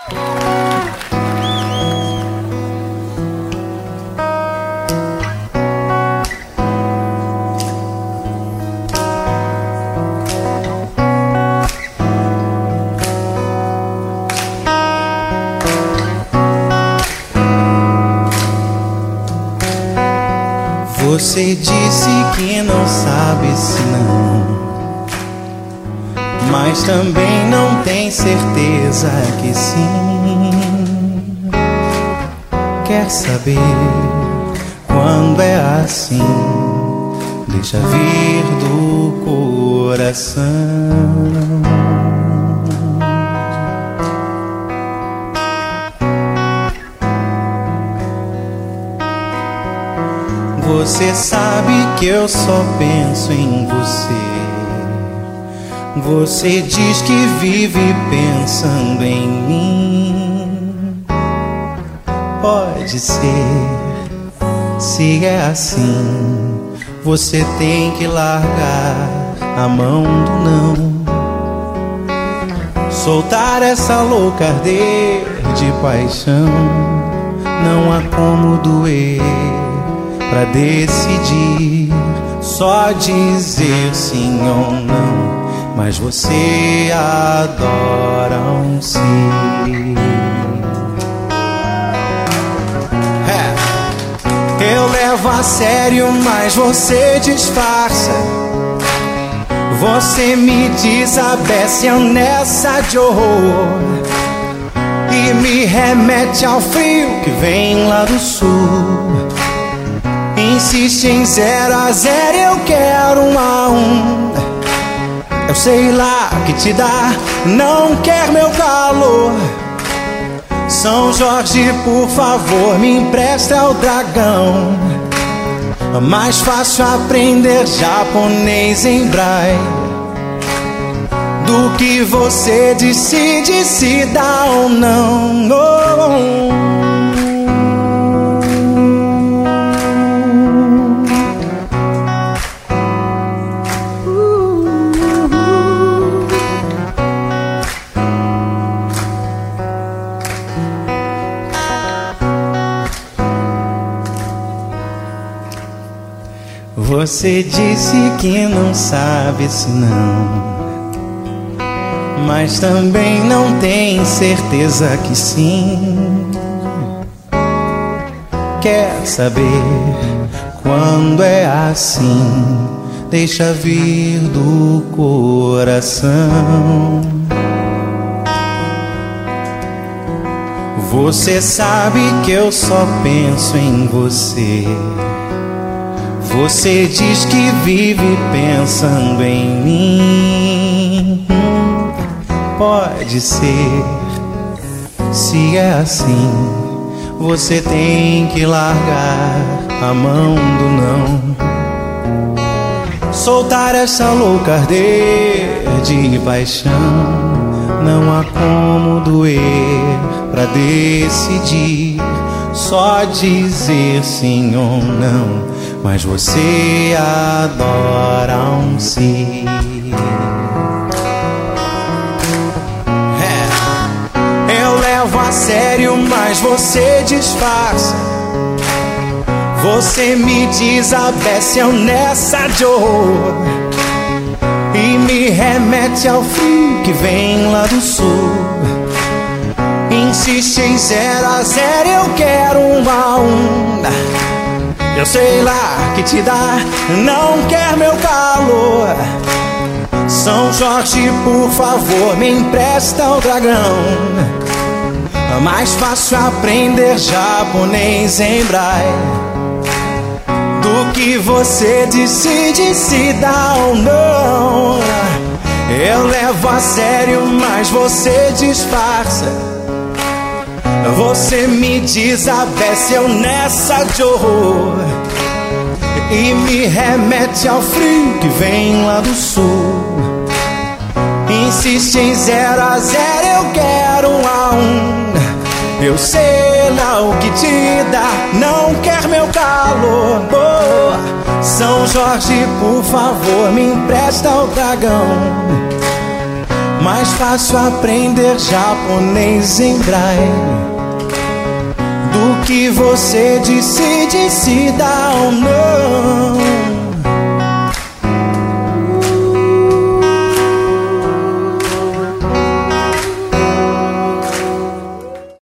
Você disse que não sabe se não, mas também não tem certeza que sim. Quer saber quando é assim? Deixa vir do coração. Você sabe que eu só penso em você. Você diz que vive pensando em mim. Pode ser, se é assim, você tem que largar a mão do não. Soltar essa louca arder de paixão. Não há como doer pra decidir, só dizer sim ou não. Mas você adora um sim. Eu levo a sério, mas você disfarça. Você me desabece nessa de horror e me remete ao frio que vem lá do sul. Insiste em 0 a 0, eu quero 1 a 1. Eu sei lá que te dá, não quer meu calor. São Jorge, por favor, me empresta o dragão. Mais fácil aprender japonês em braille do que você decide se dá ou não. Você disse que não sabe se não, mas também não tem certeza que sim. Quer saber quando é assim? Deixa vir do coração. Você sabe que eu só penso em você. Você diz que vive pensando em mim. Pode ser, se é assim, você tem que largar a mão do não. Soltar essa louca arder de paixão. Não há como doer pra decidir, só dizer sim ou não. Mas você adora um sim. Eu levo a sério, mas você disfarça. Você me desabece nessa de horror e me remete ao frio que vem lá do sul. Insiste em 0 a 0, eu quero 1 a 1. Eu sei lá que te dá, não quer meu calor. São Jorge, por favor, me empresta o dragão. Mais fácil aprender japonês em braille do que você decide se dá ou não. Eu levo a sério, mas você disfarça. Você me desabece nessa de horror e me remete ao frio que vem lá do sul. Insiste em 0 a 0, eu quero 1 a 1. Eu sei lá o que te dá, não quer meu calor. São Jorge, por favor, me empresta o dragão. Mais fácil aprender japonês em braille do que você decide se dá ou não.